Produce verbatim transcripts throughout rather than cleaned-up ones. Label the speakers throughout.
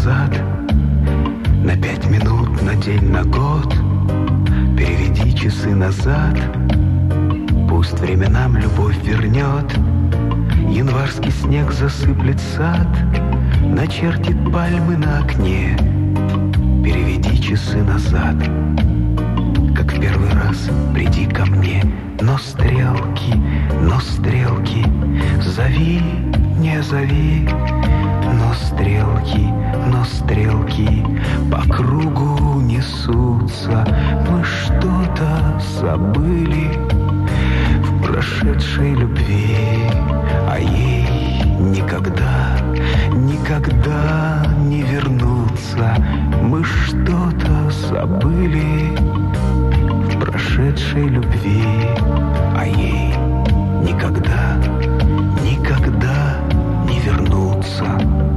Speaker 1: назад, на пять минут, на день, на год. Переведи часы назад, пусть временам любовь вернет. Январский снег засыплет сад, начертит пальмы на окне. Переведи часы назад, как в первый раз приди ко мне. Но стрелки, но стрелки, зови, не зови. Но стрелки, но стрелки по кругу несутся. Мы что-то забыли в прошедшей любви, а ей никогда, никогда не вернуться. Мы что-то забыли в прошедшей любви, а ей никогда, никогда не вернуться.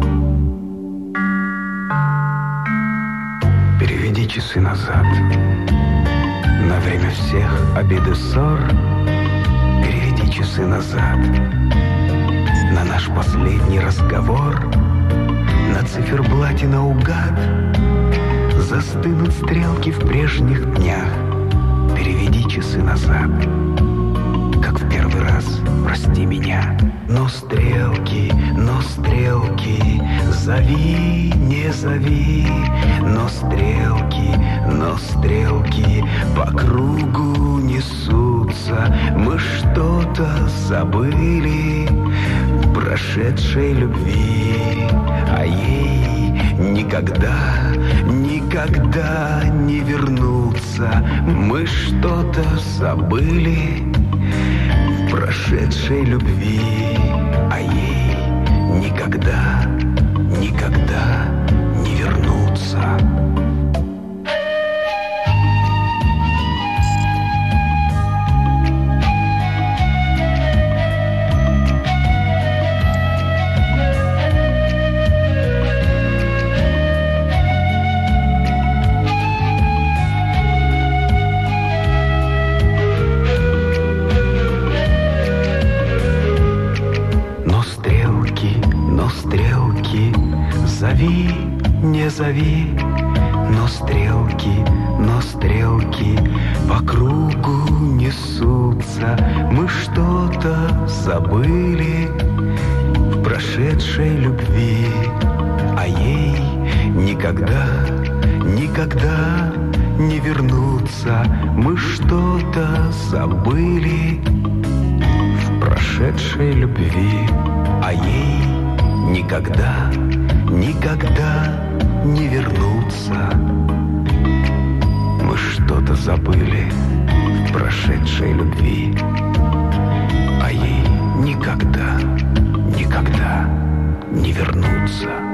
Speaker 1: Переведи часы назад, на время всех обид и ссор. Переведи часы назад, на наш последний разговор. На циферблате наугад застынут стрелки в прежних днях. Переведи часы назад, как в первый раз, прости меня. Но стрелки, но стрелки, зови, не зови. Но стрелки, но стрелки по кругу несутся. Мы что-то забыли в прошедшей любви, а ей никогда, никогда не вернуться. Мы что-то забыли в прошедшей любви, а ей никогда, никогда не вернуться. Зови, не зови, но стрелки, но стрелки по кругу несутся. Мы что-то забыли в прошедшей любви, а ей никогда, никогда не вернуться. Мы что-то забыли в прошедшей любви, а ей никогда, никогда не вернуться. Мы что-то забыли в прошедшей любви, а ей никогда, никогда не вернуться.